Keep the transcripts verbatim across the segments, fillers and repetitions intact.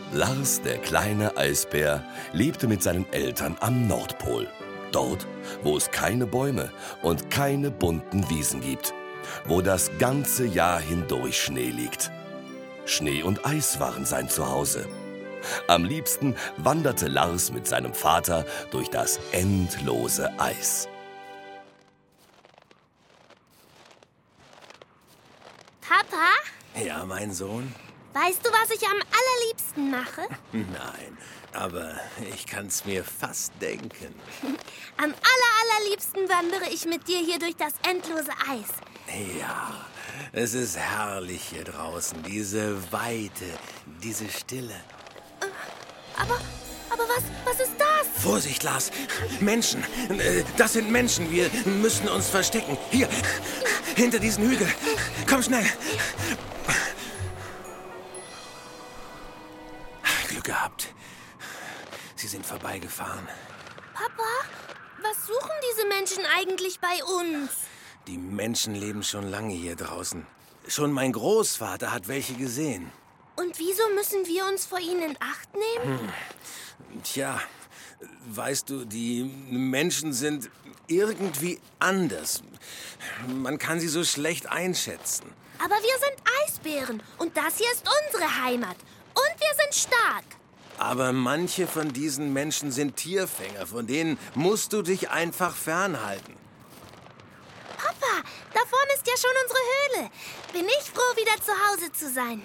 Lars, der kleine Eisbär, lebte mit seinen Eltern am Nordpol. Dort, wo es keine Bäume und keine bunten Wiesen gibt. Wo das ganze Jahr hindurch Schnee liegt. Schnee und Eis waren sein Zuhause. Am liebsten wanderte Lars mit seinem Vater durch das endlose Eis. Papa? Ja, mein Sohn? Weißt du, was ich am allerliebsten mache? Nein, aber ich kann's mir fast denken. Am aller, allerliebsten wandere ich mit dir hier durch das endlose Eis. Ja, es ist herrlich hier draußen, diese Weite, diese Stille. Aber, aber was, was ist das? Vorsicht, Lars! Menschen! Äh, Das sind Menschen. Wir müssen uns verstecken. Hier, hinter diesen Hügel. Komm schnell! Glück gehabt. Sie sind vorbeigefahren. Papa, was suchen diese Menschen eigentlich bei uns? Die Menschen leben schon lange hier draußen. Schon mein Großvater hat welche gesehen. Und wieso müssen wir uns vor ihnen in Acht nehmen? Hm. Tja, weißt du, die Menschen sind irgendwie anders. Man kann sie so schlecht einschätzen. Aber wir sind Eisbären und das hier ist unsere Heimat. Und wir sind stark. Aber manche von diesen Menschen sind Tierfänger. Von denen musst du dich einfach fernhalten. Papa, da vorne ist ja schon unsere Höhle. Bin ich froh, wieder zu Hause zu sein.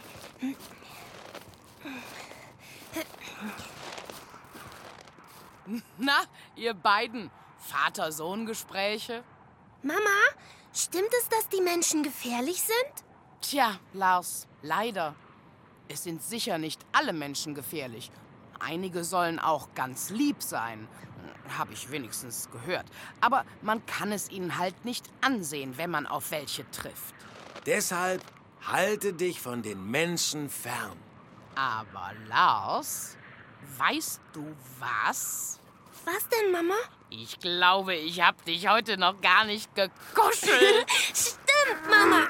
Na, ihr beiden, Vater-Sohn-Gespräche? Mama, stimmt es, dass die Menschen gefährlich sind? Tja, Lars, leider. Es sind sicher nicht alle Menschen gefährlich. Einige sollen auch ganz lieb sein. Habe ich wenigstens gehört. Aber man kann es ihnen halt nicht ansehen, wenn man auf welche trifft. Deshalb halte dich von den Menschen fern. Aber Lars, weißt du was? Was denn, Mama? Ich glaube, ich hab dich heute noch gar nicht gekuschelt. Stimmt, Mama.